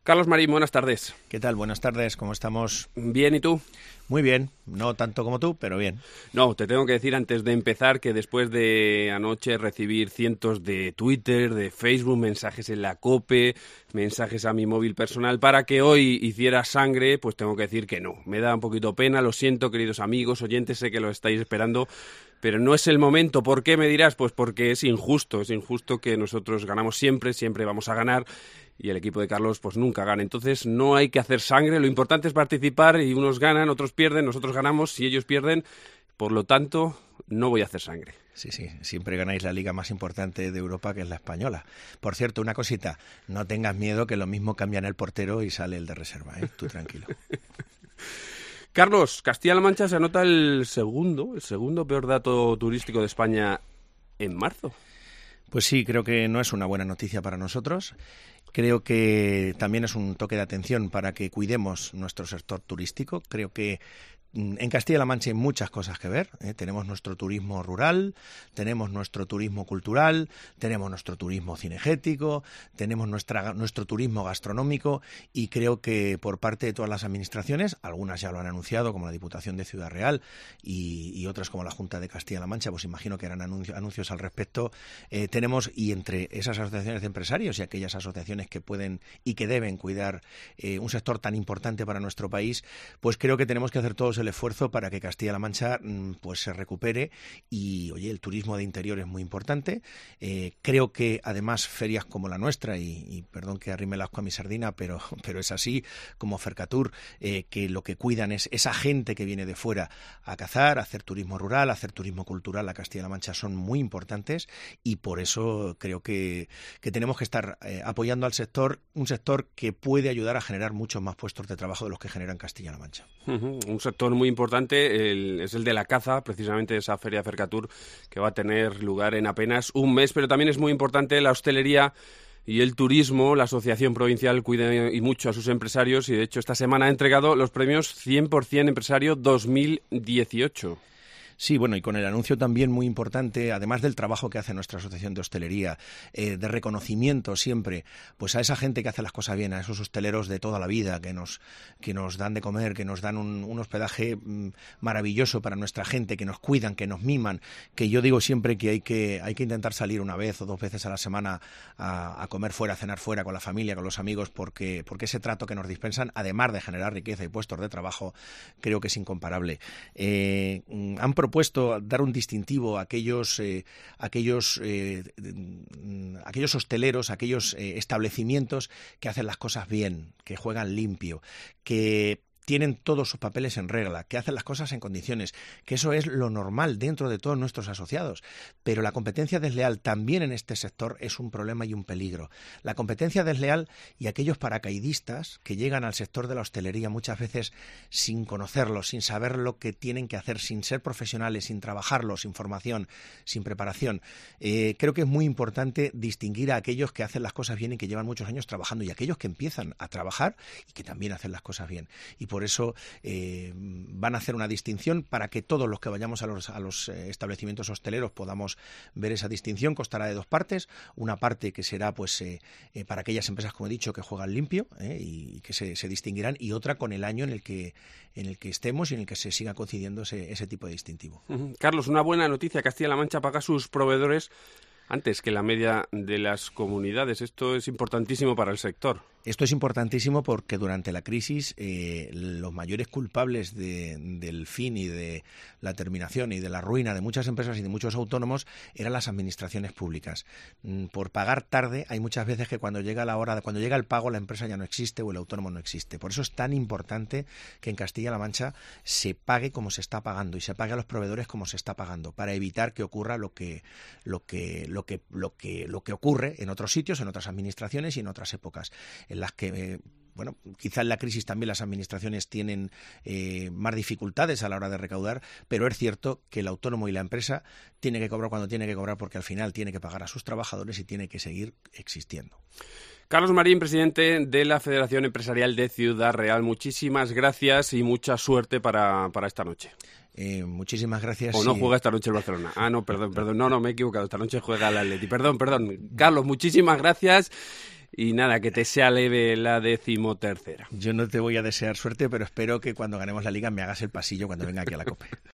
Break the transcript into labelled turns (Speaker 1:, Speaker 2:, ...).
Speaker 1: Carlos Marín, buenas tardes.
Speaker 2: ¿Qué tal? Buenas tardes, ¿cómo estamos?
Speaker 1: Bien, ¿y tú?
Speaker 2: Muy bien, no tanto como tú, pero bien.
Speaker 1: No, te tengo que decir antes de empezar que después de anoche recibir cientos de Twitter, de Facebook, mensajes en la COPE, mensajes a mi móvil personal para que hoy hiciera sangre, pues tengo que decir que no. Me da un poquito pena, lo siento, queridos amigos, oyentes, sé que lo estáis esperando, pero no es el momento. ¿Por qué me dirás? Pues porque es injusto que nosotros ganamos siempre, siempre vamos a ganar. Y el equipo de Carlos pues nunca gana. Entonces no hay que hacer sangre, lo importante es participar y unos ganan, otros pierden, nosotros ganamos si ellos pierden. Por lo tanto, no voy a hacer sangre.
Speaker 2: Sí, siempre ganáis la liga más importante de Europa, que es la española. Por cierto, una cosita, no tengas miedo que lo mismo cambian el portero y sale el de reserva, ¿eh? Tú tranquilo.
Speaker 1: Carlos, Castilla-La Mancha se anota el segundo peor dato turístico de España en marzo.
Speaker 2: Pues sí, creo que no es una buena noticia para nosotros. Creo que también es un toque de atención para que cuidemos nuestro sector turístico. Creo que en Castilla-La Mancha hay muchas cosas que ver, ¿eh? Tenemos nuestro turismo rural, tenemos nuestro turismo cultural, tenemos nuestro turismo cinegético, tenemos nuestro turismo gastronómico, y creo que por parte de todas las administraciones, algunas ya lo han anunciado, como la Diputación de Ciudad Real y otras como la Junta de Castilla-La Mancha, pues imagino que harán anuncios al respecto. Tenemos, y entre esas asociaciones de empresarios y aquellas asociaciones que pueden y que deben cuidar un sector tan importante para nuestro país, pues creo que tenemos que hacer todos el esfuerzo para que Castilla-La Mancha pues se recupere. Y oye, el turismo de interior es muy importante. Creo que además ferias como la nuestra, y perdón que arrime el asco a mi sardina, pero es así, como Fercatur, que lo que cuidan es esa gente que viene de fuera a cazar, a hacer turismo rural, a hacer turismo cultural a Castilla-La Mancha, son muy importantes, y por eso creo que tenemos que estar apoyando al sector, un sector que puede ayudar a generar muchos más puestos de trabajo de los que generan Castilla-La Mancha.
Speaker 1: Un sector muy importante es el de la caza, precisamente esa feria Fercatur que va a tener lugar en apenas un mes, pero también es muy importante la hostelería y el turismo. La Asociación Provincial cuida y mucho a sus empresarios y de hecho esta semana ha entregado los premios 100% Empresario 2018.
Speaker 2: Sí, bueno, y con el anuncio también muy importante, además del trabajo que hace nuestra Asociación de Hostelería, de reconocimiento siempre pues a esa gente que hace las cosas bien, a esos hosteleros de toda la vida que nos dan de comer, que nos dan un hospedaje maravilloso para nuestra gente, que nos cuidan, que nos miman, que yo digo siempre que hay que intentar salir una vez o dos veces a la semana a comer fuera, a cenar fuera con la familia, con los amigos, porque ese trato que nos dispensan, además de generar riqueza y puestos de trabajo, creo que es incomparable. Han propuesto dar un distintivo a aquellos hosteleros, aquellos establecimientos que hacen las cosas bien, que juegan limpio, que tienen todos sus papeles en regla, que hacen las cosas en condiciones, que eso es lo normal dentro de todos nuestros asociados. Pero la competencia desleal también en este sector es un problema y un peligro. La competencia desleal y aquellos paracaidistas que llegan al sector de la hostelería muchas veces sin conocerlo, sin saber lo que tienen que hacer, sin ser profesionales, sin trabajarlo, sin formación, sin preparación. Creo que es muy importante distinguir a aquellos que hacen las cosas bien y que llevan muchos años trabajando, y aquellos que empiezan a trabajar y que también hacen las cosas bien. Y por eso van a hacer una distinción para que todos los que vayamos a los establecimientos hosteleros podamos ver esa distinción. Constará de dos partes: una parte que será pues para aquellas empresas, como he dicho, que juegan limpio y que se distinguirán, y otra con el año en el que estemos y en el que se siga concediendo ese tipo de distintivo.
Speaker 1: Carlos, una buena noticia: Castilla-La Mancha paga a sus proveedores antes que la media de las comunidades. Esto es importantísimo para el sector.
Speaker 2: Esto es importantísimo porque durante la crisis los mayores culpables del fin y de la terminación y de la ruina de muchas empresas y de muchos autónomos eran las administraciones públicas. Por pagar tarde, hay muchas veces que cuando llega el pago, la empresa ya no existe o el autónomo no existe. Por eso es tan importante que en Castilla-La Mancha se pague como se está pagando y se pague a los proveedores como se está pagando, para evitar que ocurra lo que ocurre en otros sitios, en otras administraciones y en otras épocas, en las que quizá en la crisis también las administraciones tienen más dificultades a la hora de recaudar, pero es cierto que el autónomo y la empresa tiene que cobrar cuando tiene que cobrar, porque al final tiene que pagar a sus trabajadores y tiene que seguir existiendo.
Speaker 1: Carlos Marín, presidente de la Federación Empresarial de Ciudad Real, muchísimas gracias y mucha suerte para esta noche.
Speaker 2: Muchísimas gracias.
Speaker 1: ¿O no juega esta noche el Barcelona? Ah, no, perdón, no, me he equivocado, esta noche juega el Atleti. Perdón. Carlos, muchísimas gracias. Y nada, que te sea leve la 13ª.
Speaker 2: Yo no te voy a desear suerte, pero espero que cuando ganemos la Liga me hagas el pasillo cuando venga aquí a la COPE.